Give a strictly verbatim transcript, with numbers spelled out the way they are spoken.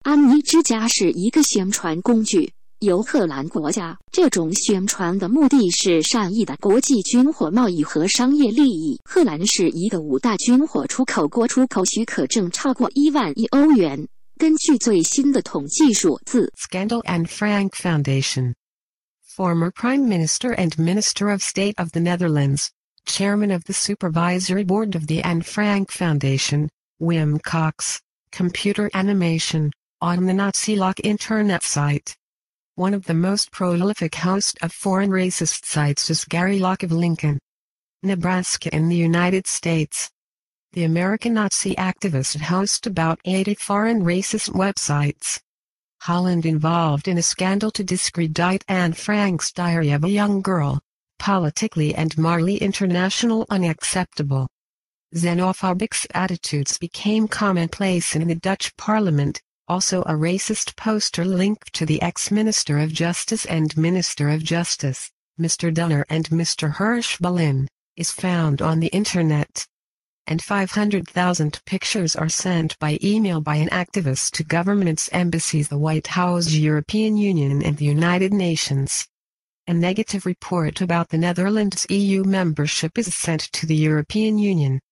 安妮之家是一个宣传工具，由荷兰国家。这种宣传的目的是善意的国际军火贸易和商业利益。荷兰是一个五大军火出口国，出口许可证超过一万亿欧元。根据最新的统计数字 Scandal Anne Frank Foundation. Former Prime Minister and Minister of State of the Netherlands, Chairman of the Supervisory Board of the Anne Frank Foundation, Wim Cox, Computer Animation, on the Nazi Lock internet site. One of the most prolific host of foreign racist sites is Gary Locke of Lincoln, Nebraska in the United States. The American Nazi activist hosts about eighty foreign racist websites. Holland involved in a scandal to discredit Anne Frank's Diary of a Young Girl, politically and morally international unacceptable. Xenophobic attitudes became commonplace in the Dutch parliament. Also a racist poster linked to the ex-Minister of Justice and Minister of Justice, Mister Dunner and Mister Hirsch Berlin, is found on the internet. And five hundred thousand pictures are sent by email by an activist to governments' embassies, the White House, European Union and the United Nations. A negative report about the Netherlands' E U membership is sent to the European Union,